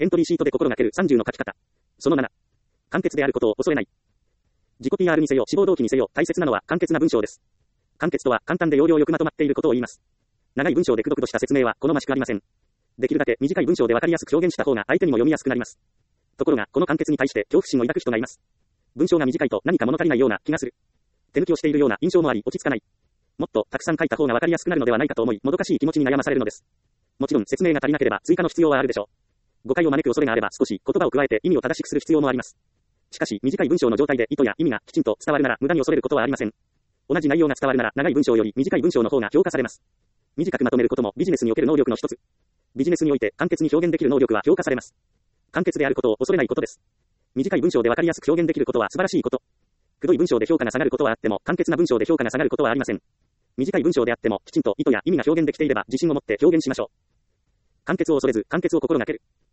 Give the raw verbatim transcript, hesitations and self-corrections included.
エントリーシートで心がけるさんじゅうの書き方。そのなな。簡潔であることを恐れない。自己 ピーアール にせよ、志望動機にせよ、大切なのは簡潔な文章です。簡潔とは簡単で要領よくまとまっていることを言います。長い文章でくどくどした説明は好ましくありません。できるだけ短い文章でわかりやすく表現した方が相手にも読みやすくなります。ところが、この簡潔に対して恐怖心を抱く人がいます。文章が短いと何か物足りないような気がする。手抜きをしているような印象もあり落ち着かない。もっとたくさん書いた方がわかりやすくなるのではないかと思い、もどかしい気持ちに悩まされるのです。もちろん説明が足りなければ追加の必要はあるでしょう。誤解を招く恐れがあれば少し言葉を加えて意味を正しくする必要もあります。しかし短い文章の状態で意図や意味がきちんと伝わるなら無駄に恐れることはありません。同じ内容が伝わるなら長い文章より短い文章の方が評価されます。短くまとめることもビジネスにおける能力の一つ。ビジネスにおいて簡潔に表現できる能力は評価されます。簡潔であることを恐れないことです。短い文章でわかりやすく表現できることは素晴らしいこと。くどい文章で評価が下がることはあっても、簡潔な文章で評価が下がることはありません。短い文章であっても、きちんと意図や意味が表現できていれば自信を持って表現しましょう。簡潔を恐れず、簡潔を心がける。